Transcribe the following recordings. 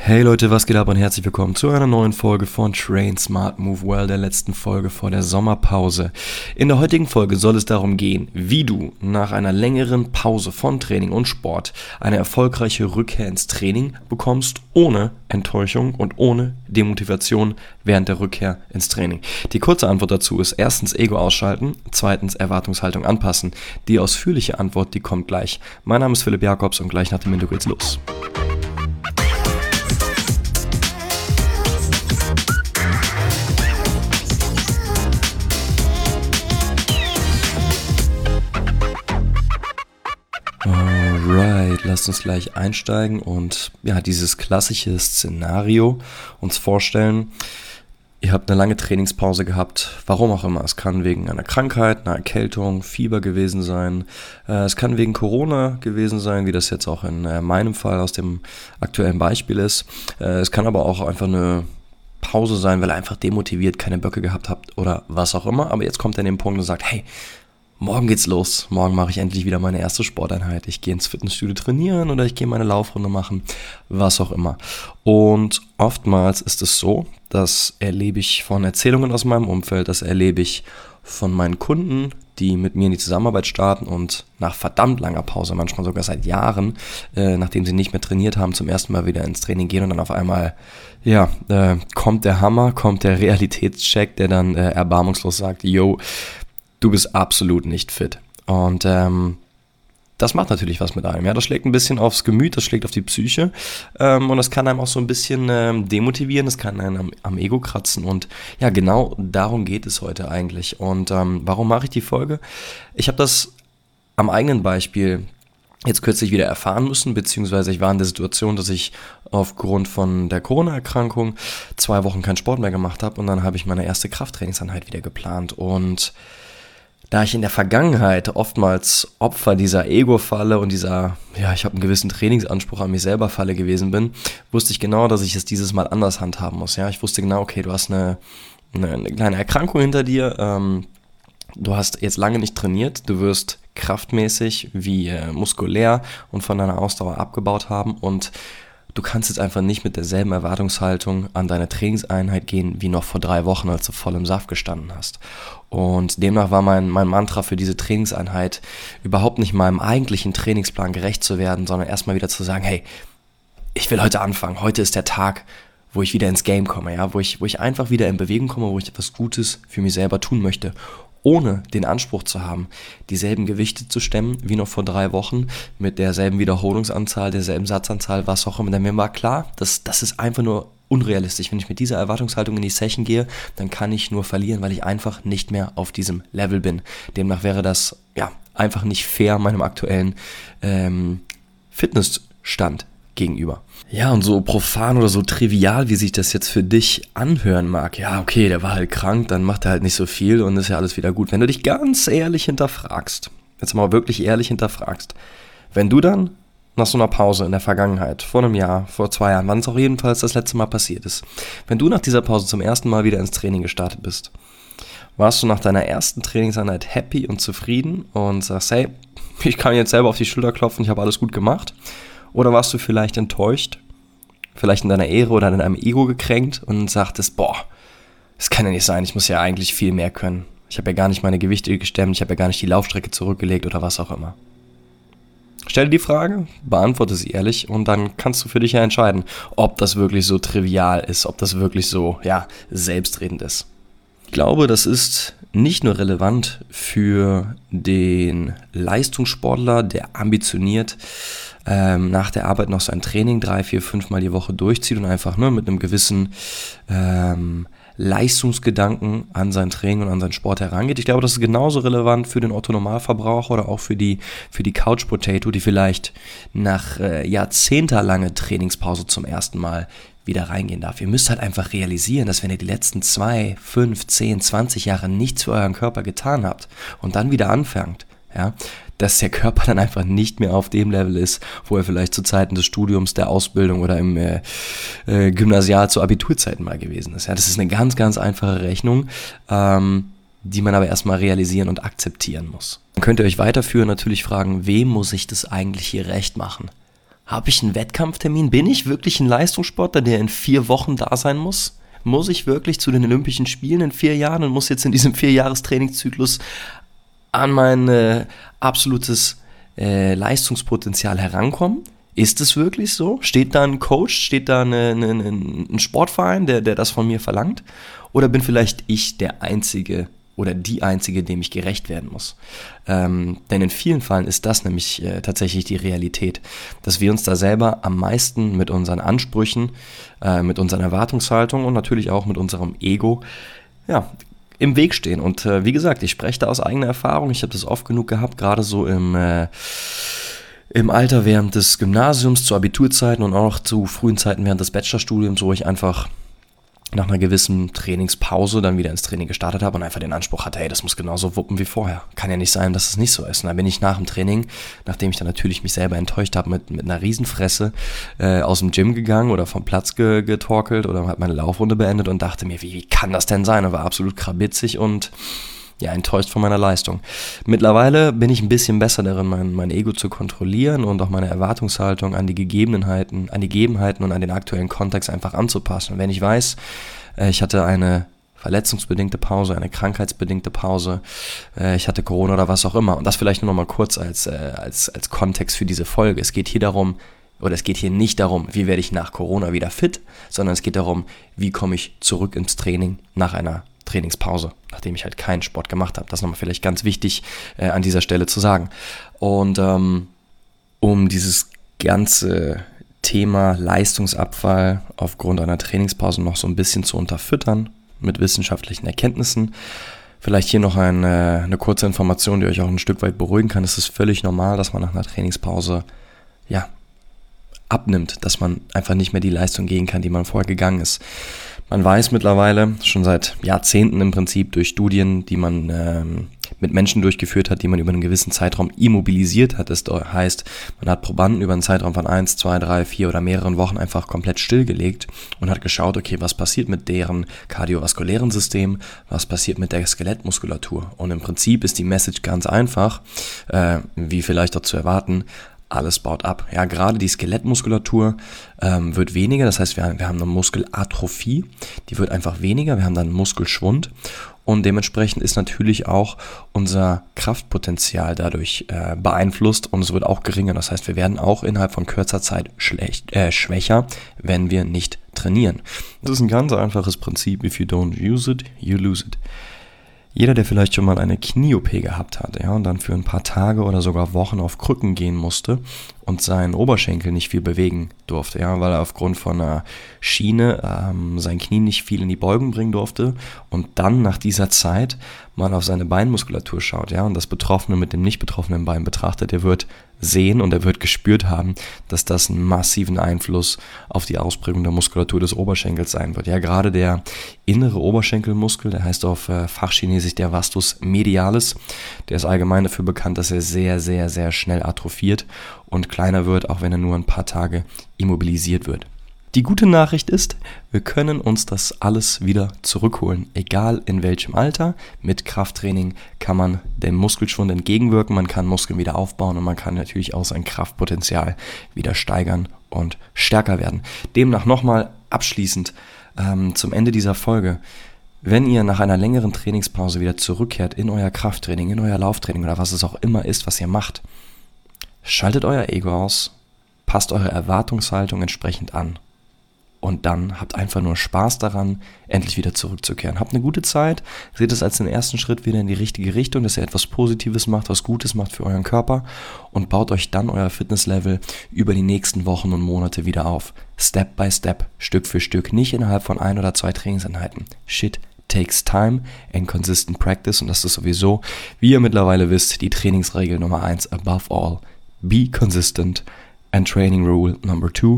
Hey Leute, was geht ab und herzlich willkommen zu einer neuen Folge von Train Smart Move Well, der letzten Folge vor der Sommerpause. In der heutigen Folge soll es darum gehen, wie du nach einer längeren Pause von Training und Sport eine erfolgreiche Rückkehr ins Training bekommst, ohne Enttäuschung und ohne Demotivation während der Rückkehr ins Training. Die kurze Antwort dazu ist erstens Ego ausschalten, zweitens Erwartungshaltung anpassen. Die ausführliche Antwort, die kommt gleich. Mein Name ist Philipp Jakobs und gleich nach dem Intro geht's los. Alright, lasst uns gleich einsteigen und dieses klassische Szenario uns vorstellen. Ihr habt eine lange Trainingspause gehabt, warum auch immer. Es kann wegen einer Krankheit, einer Erkältung, Fieber gewesen sein. Es kann wegen Corona gewesen sein, wie das jetzt auch in meinem Fall aus dem aktuellen Beispiel ist. Es kann aber auch einfach eine Pause sein, weil ihr einfach demotiviert, keine Böcke gehabt habt oder was auch immer. Aber jetzt kommt ihr an den Punkt und sagt, hey, morgen geht's los. Morgen mache ich endlich wieder meine erste Sporteinheit. Ich gehe ins Fitnessstudio trainieren oder ich gehe meine Laufrunde machen, was auch immer. Und oftmals ist es so, das erlebe ich von Erzählungen aus meinem Umfeld, das erlebe ich von meinen Kunden, die mit mir in die Zusammenarbeit starten und nach verdammt langer Pause, manchmal sogar seit Jahren, nachdem sie nicht mehr trainiert haben, zum ersten Mal wieder ins Training gehen und dann auf einmal, kommt der Hammer, kommt der Realitätscheck, der dann erbarmungslos sagt, yo, du bist absolut nicht fit. Und das macht natürlich was mit einem. Ja, das schlägt ein bisschen aufs Gemüt, das schlägt auf die Psyche und das kann einem auch so ein bisschen demotivieren, das kann einem am Ego kratzen und ja, genau darum geht es heute eigentlich. Und warum mache ich die Folge? Ich habe das am eigenen Beispiel jetzt kürzlich wieder erfahren müssen, beziehungsweise ich war in der Situation, dass ich aufgrund von der Corona-Erkrankung 2 Wochen keinen Sport mehr gemacht habe und dann habe ich meine erste Krafttrainingseinheit wieder geplant und da ich in der Vergangenheit oftmals Opfer dieser Ego-Falle und dieser, ich habe einen gewissen Trainingsanspruch an mich selber Falle gewesen bin, wusste ich genau, dass ich es dieses Mal anders handhaben muss. Ja, ich wusste genau, okay, du hast eine kleine Erkrankung hinter dir, du hast jetzt lange nicht trainiert, du wirst kraftmäßig wie muskulär und von deiner Ausdauer abgebaut haben und du kannst jetzt einfach nicht mit derselben Erwartungshaltung an deine Trainingseinheit gehen, wie noch vor 3 Wochen, als du voll im Saft gestanden hast. Und demnach war mein Mantra für diese Trainingseinheit überhaupt nicht meinem eigentlichen Trainingsplan gerecht zu werden, sondern erstmal wieder zu sagen, hey, ich will heute anfangen, heute ist der Tag, wo ich wieder ins Game komme, ja, wo ich einfach wieder in Bewegung komme, wo ich etwas Gutes für mich selber tun möchte, ohne den Anspruch zu haben, dieselben Gewichte zu stemmen wie noch vor 3 Wochen, mit derselben Wiederholungsanzahl, derselben Satzanzahl, was auch immer. Denn mir war klar, das ist einfach nur unrealistisch. Wenn ich mit dieser Erwartungshaltung in die Session gehe, dann kann ich nur verlieren, weil ich einfach nicht mehr auf diesem Level bin. Demnach wäre das einfach nicht fair meinem aktuellen Fitnessstand gegenüber. Ja, und so profan oder so trivial, wie sich das jetzt für dich anhören mag, ja, okay, der war halt krank, dann macht er halt nicht so viel und ist ja alles wieder gut. Wenn du dich ganz ehrlich hinterfragst, jetzt mal wirklich ehrlich hinterfragst, wenn du dann nach so einer Pause in der Vergangenheit, vor einem Jahr, vor 2 Jahren, wann es auch jedenfalls das letzte Mal passiert ist, wenn du nach dieser Pause zum ersten Mal wieder ins Training gestartet bist, warst du nach deiner ersten Trainingseinheit happy und zufrieden und sagst, hey, ich kann jetzt selber auf die Schulter klopfen, ich habe alles gut gemacht? Oder warst du vielleicht enttäuscht, vielleicht in deiner Ehre oder in deinem Ego gekränkt und sagtest, das kann ja nicht sein, ich muss ja eigentlich viel mehr können. Ich habe ja gar nicht meine Gewichte gestemmt, ich habe ja gar nicht die Laufstrecke zurückgelegt oder was auch immer. Stell dir die Frage, beantworte sie ehrlich und dann kannst du für dich ja entscheiden, ob das wirklich so trivial ist, ob das wirklich so, selbstredend ist. Ich glaube, das ist nicht nur relevant für den Leistungssportler, der ambitioniert nach der Arbeit noch sein Training 3, 4, 5 Mal die Woche durchzieht und einfach mit einem gewissen Leistungsgedanken an sein Training und an seinen Sport herangeht. Ich glaube, das ist genauso relevant für den Otto-Normalverbraucher oder auch für die Couch-Potato, die vielleicht nach jahrzehntelange Trainingspause zum ersten Mal wieder reingehen darf. Ihr müsst halt einfach realisieren, dass wenn ihr die letzten 2, 5, 10, 20 Jahre nichts für euren Körper getan habt und dann wieder anfangt, dass der Körper dann einfach nicht mehr auf dem Level ist, wo er vielleicht zu Zeiten des Studiums, der Ausbildung oder im Gymnasial zu Abiturzeiten mal gewesen ist. Ja, das ist eine ganz, ganz einfache Rechnung, die man aber erstmal realisieren und akzeptieren muss. Dann könnt ihr euch weiterführen, natürlich fragen, wem muss ich das eigentlich hier recht machen? Habe ich einen Wettkampftermin? Bin ich wirklich ein Leistungssportler, der in 4 Wochen da sein muss? Muss ich wirklich zu den Olympischen Spielen in 4 Jahren und muss jetzt in diesem 4-Jahres-Trainingszyklus an mein absolutes Leistungspotenzial herankommen? Ist es wirklich so? Steht da ein Coach, steht da ein Sportverein, der das von mir verlangt? Oder bin vielleicht ich der Einzige oder die Einzige, dem ich gerecht werden muss? Denn in vielen Fällen ist das nämlich tatsächlich die Realität, dass wir uns da selber am meisten mit unseren Ansprüchen, mit unseren Erwartungshaltungen und natürlich auch mit unserem Ego, ja, im Weg stehen. Und wie gesagt, ich spreche da aus eigener Erfahrung. Ich habe das oft genug gehabt, gerade so im Alter während des Gymnasiums, zu Abiturzeiten und auch noch zu frühen Zeiten während des Bachelorstudiums, wo ich einfach nach einer gewissen Trainingspause dann wieder ins Training gestartet habe und einfach den Anspruch hatte, hey, das muss genauso wuppen wie vorher. Kann ja nicht sein, dass es nicht so ist. Und dann bin ich nach dem Training, nachdem ich dann natürlich mich selber enttäuscht habe, mit einer Riesenfresse aus dem Gym gegangen oder vom Platz getorkelt oder habe meine Laufrunde beendet und dachte mir, wie kann das denn sein? Und war absolut krabitzig und ja, enttäuscht von meiner Leistung. Mittlerweile bin ich ein bisschen besser darin, mein Ego zu kontrollieren und auch meine Erwartungshaltung an die Gegebenheiten und an den aktuellen Kontext einfach anzupassen. Und wenn ich weiß, ich hatte eine verletzungsbedingte Pause, eine krankheitsbedingte Pause, ich hatte Corona oder was auch immer. Und das vielleicht nur noch mal kurz als Kontext für diese Folge. Es geht hier nicht darum, wie werde ich nach Corona wieder fit, sondern es geht darum, wie komme ich zurück ins Training nach einer Trainingspause, nachdem ich halt keinen Sport gemacht habe. Das ist nochmal vielleicht ganz wichtig an dieser Stelle zu sagen. Und um dieses ganze Thema Leistungsabfall aufgrund einer Trainingspause noch so ein bisschen zu unterfüttern mit wissenschaftlichen Erkenntnissen, vielleicht hier noch eine kurze Information, die euch auch ein Stück weit beruhigen kann. Es ist völlig normal, dass man nach einer Trainingspause abnimmt, dass man einfach nicht mehr die Leistung gehen kann, die man vorher gegangen ist. Man weiß mittlerweile, schon seit Jahrzehnten im Prinzip, durch Studien, die man mit Menschen durchgeführt hat, die man über einen gewissen Zeitraum immobilisiert hat. Das heißt, man hat Probanden über einen Zeitraum von 1, 2, 3, 4 oder mehreren Wochen einfach komplett stillgelegt und hat geschaut, okay, was passiert mit deren kardiovaskulären System, was passiert mit der Skelettmuskulatur. Und im Prinzip ist die Message ganz einfach, wie vielleicht auch zu erwarten: alles baut ab. Ja, gerade die Skelettmuskulatur wird weniger, das heißt, wir haben eine Muskelatrophie, die wird einfach weniger, wir haben dann Muskelschwund und dementsprechend ist natürlich auch unser Kraftpotenzial dadurch beeinflusst und es wird auch geringer. Das heißt, wir werden auch innerhalb von kürzer Zeit schwächer, wenn wir nicht trainieren. Das ist ein ganz einfaches Prinzip. If you don't use it, you lose it. Jeder, der vielleicht schon mal eine Knie-OP gehabt hat, und dann für ein paar Tage oder sogar Wochen auf Krücken gehen musste und seinen Oberschenkel nicht viel bewegen durfte, weil er aufgrund von einer Schiene sein Knie nicht viel in die Beugung bringen durfte und dann nach dieser Zeit mal auf seine Beinmuskulatur schaut, und das Betroffene mit dem nicht betroffenen Bein betrachtet, der wird sehen und er wird gespürt haben, dass das einen massiven Einfluss auf die Ausprägung der Muskulatur des Oberschenkels sein wird. Ja, gerade der innere Oberschenkelmuskel, der heißt auf Fachchinesisch der Vastus medialis, der ist allgemein dafür bekannt, dass er sehr, sehr, sehr schnell atrophiert und kleiner wird, auch wenn er nur ein paar Tage immobilisiert wird. Die gute Nachricht ist, wir können uns das alles wieder zurückholen, egal in welchem Alter. Mit Krafttraining kann man dem Muskelschwund entgegenwirken, man kann Muskeln wieder aufbauen und man kann natürlich auch sein Kraftpotenzial wieder steigern und stärker werden. Demnach nochmal abschließend zum Ende dieser Folge: Wenn ihr nach einer längeren Trainingspause wieder zurückkehrt in euer Krafttraining, in euer Lauftraining oder was es auch immer ist, was ihr macht, schaltet euer Ego aus, passt eure Erwartungshaltung entsprechend an. Und dann habt einfach nur Spaß daran, endlich wieder zurückzukehren. Habt eine gute Zeit, seht es als den ersten Schritt wieder in die richtige Richtung, dass ihr etwas Positives macht, was Gutes macht für euren Körper und baut euch dann euer Fitnesslevel über die nächsten Wochen und Monate wieder auf. Step by Step, Stück für Stück, nicht innerhalb von 1 oder 2 Trainingseinheiten. Shit takes time and consistent practice, und das ist sowieso, wie ihr mittlerweile wisst, die Trainingsregel Nummer 1 above all. Be consistent, and training rule number 2.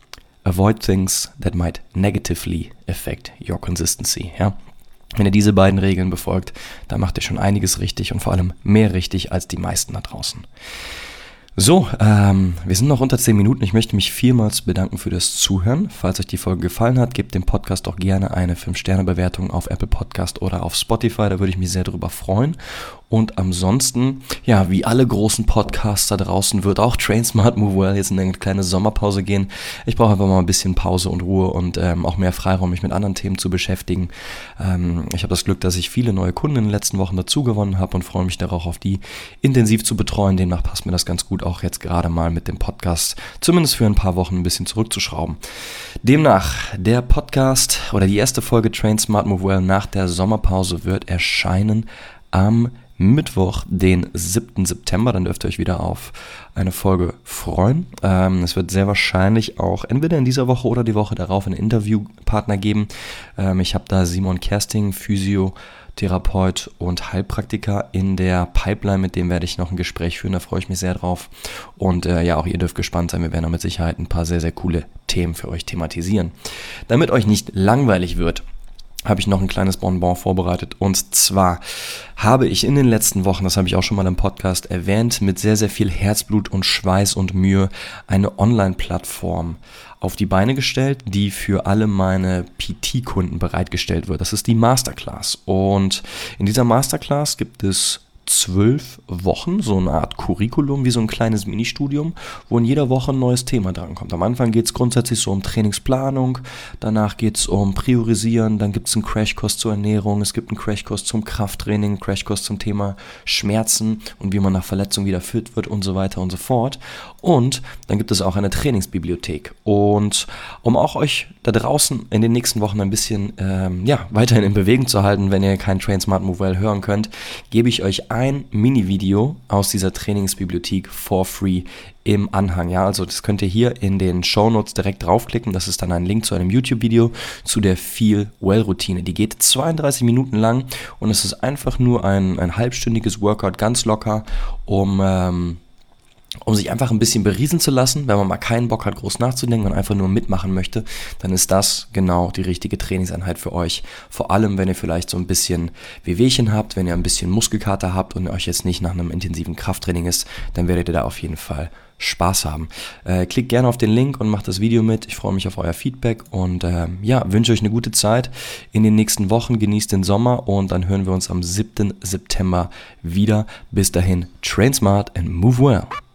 Avoid things that might negatively affect your consistency. Ja? Wenn ihr diese beiden Regeln befolgt, dann macht ihr schon einiges richtig und vor allem mehr richtig als die meisten da draußen. So, wir sind noch unter 10 Minuten. Ich möchte mich vielmals bedanken für das Zuhören. Falls euch die Folge gefallen hat, gebt dem Podcast doch gerne eine 5-Sterne-Bewertung auf Apple Podcast oder auf Spotify. Da würde ich mich sehr drüber freuen. Und ansonsten, ja, wie alle großen Podcasts da draußen, wird auch Train Smart Move Well jetzt in eine kleine Sommerpause gehen. Ich brauche einfach mal ein bisschen Pause und Ruhe und auch mehr Freiraum, mich mit anderen Themen zu beschäftigen. Ich habe das Glück, dass ich viele neue Kunden in den letzten Wochen dazu gewonnen habe und freue mich darauf, auf die intensiv zu betreuen. Demnach passt mir das ganz gut, auch jetzt gerade mal mit dem Podcast zumindest für ein paar Wochen ein bisschen zurückzuschrauben. Demnach, der Podcast oder die erste Folge Train Smart Move Well nach der Sommerpause wird erscheinen am Mittwoch, den 7. September, dann dürft ihr euch wieder auf eine Folge freuen. Es wird sehr wahrscheinlich auch entweder in dieser Woche oder die Woche darauf einen Interviewpartner geben. Ich habe da Simon Kersting, Physiotherapeut und Heilpraktiker in der Pipeline, mit dem werde ich noch ein Gespräch führen, da freue ich mich sehr drauf. Und ja, auch ihr dürft gespannt sein, wir werden da mit Sicherheit ein paar sehr, sehr coole Themen für euch thematisieren. Damit euch nicht langweilig wird, habe ich noch ein kleines Bonbon vorbereitet. Und zwar habe ich in den letzten Wochen, das habe ich auch schon mal im Podcast erwähnt, mit sehr, sehr viel Herzblut und Schweiß und Mühe eine Online-Plattform auf die Beine gestellt, die für alle meine PT-Kunden bereitgestellt wird. Das ist die Masterclass. Und in dieser Masterclass gibt es 12 Wochen, so eine Art Curriculum, wie so ein kleines Ministudium, wo in jeder Woche ein neues Thema drankommt. Am Anfang geht es grundsätzlich so um Trainingsplanung, danach geht es um Priorisieren, dann gibt es einen Crashkurs zur Ernährung, es gibt einen Crashkurs zum Krafttraining, einen Crashkurs zum Thema Schmerzen und wie man nach Verletzung wieder fit wird und so weiter und so fort. Und dann gibt es auch eine Trainingsbibliothek. Und um auch euch da draußen in den nächsten Wochen ein bisschen weiterhin in Bewegung zu halten, wenn ihr kein Train Smart Move Well hören könnt, gebe ich euch ein Mini-Video aus dieser Trainingsbibliothek for free im Anhang. Ja, also das könnt ihr hier in den Shownotes direkt draufklicken. Das ist dann ein Link zu einem YouTube-Video zu der Feel Well-Routine. Die geht 32 Minuten lang und es ist einfach nur ein halbstündiges Workout, ganz locker, um sich einfach ein bisschen berieseln zu lassen. Wenn man mal keinen Bock hat, groß nachzudenken und einfach nur mitmachen möchte, dann ist das genau die richtige Trainingseinheit für euch. Vor allem, wenn ihr vielleicht so ein bisschen Wehwehchen habt, wenn ihr ein bisschen Muskelkater habt und euch jetzt nicht nach einem intensiven Krafttraining ist, dann werdet ihr da auf jeden Fall Spaß haben. Klickt gerne auf den Link und macht das Video mit. Ich freue mich auf euer Feedback und wünsche euch eine gute Zeit in den nächsten Wochen. Genießt den Sommer und dann hören wir uns am 7. September wieder. Bis dahin, train smart and move well.